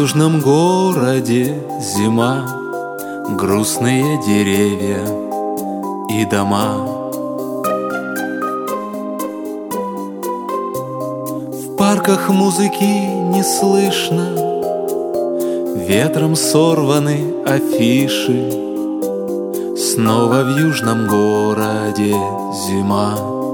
южном городе зима, грустные деревья и дома. В парках музыки не слышно, ветром сорваны афиши. Снова в южном городе зима.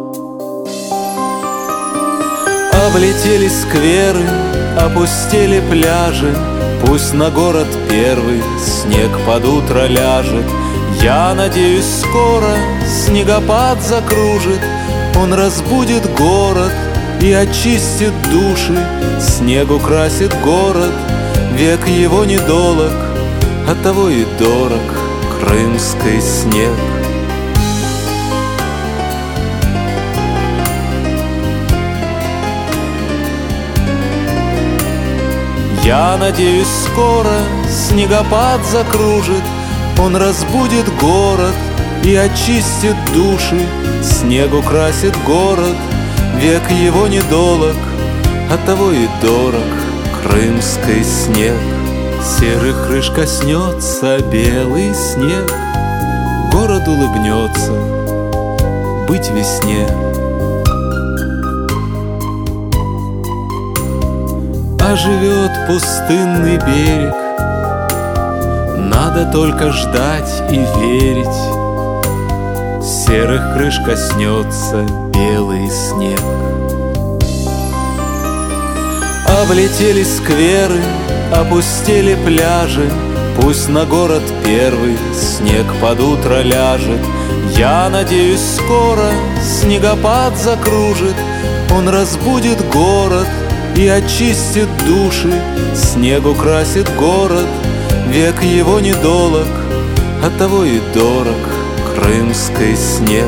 Облетели скверы, опустели пляжи. Пусть на город первый снег под утро ляжет. Я надеюсь, скоро снегопад закружит. Он разбудит город и очистит души. Снег украсит город, век его недолог, оттого и дорог крымский снег. Я надеюсь, скоро снегопад закружит. Он разбудит город и очистит души. Снег украсит город, век его недолог, оттого и дорог крымский снег. Серых крыш коснется белый снег, город улыбнется быть весне. Оживет пустынный берег, надо только ждать и верить. Серых крыш коснется белый снег. Облетели скверы, опустели пляжи. Пусть на город первый снег под утро ляжет. Я надеюсь, скоро снегопад закружит. Он разбудит город и очистит души. Снег украсит город, век его недолог, оттого и дорог крымский снег.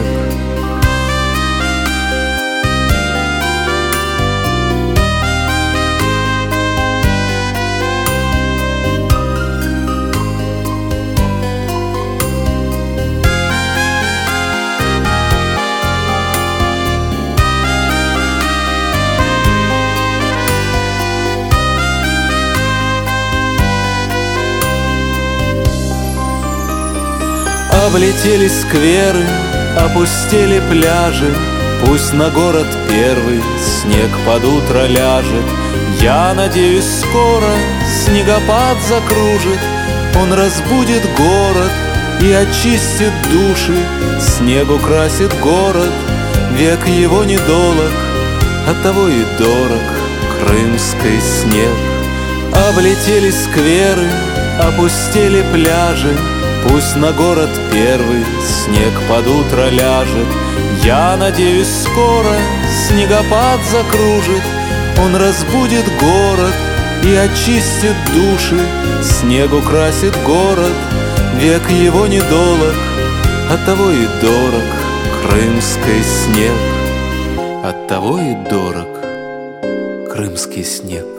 Облетели скверы, опустели пляжи. Пусть на город первый снег под утро ляжет. Я надеюсь, скоро снегопад закружит. Он разбудит город и очистит души. Снег украсит город, век его недолог, оттого и дорог крымский снег. Облетели скверы, опустели пляжи. Пусть на город первый снег под утро ляжет. Я надеюсь, скоро снегопад закружит. Он разбудит город и очистит души. Снег украсит город, век его недолог, оттого и дорог крымский снег. Оттого и дорог крымский снег.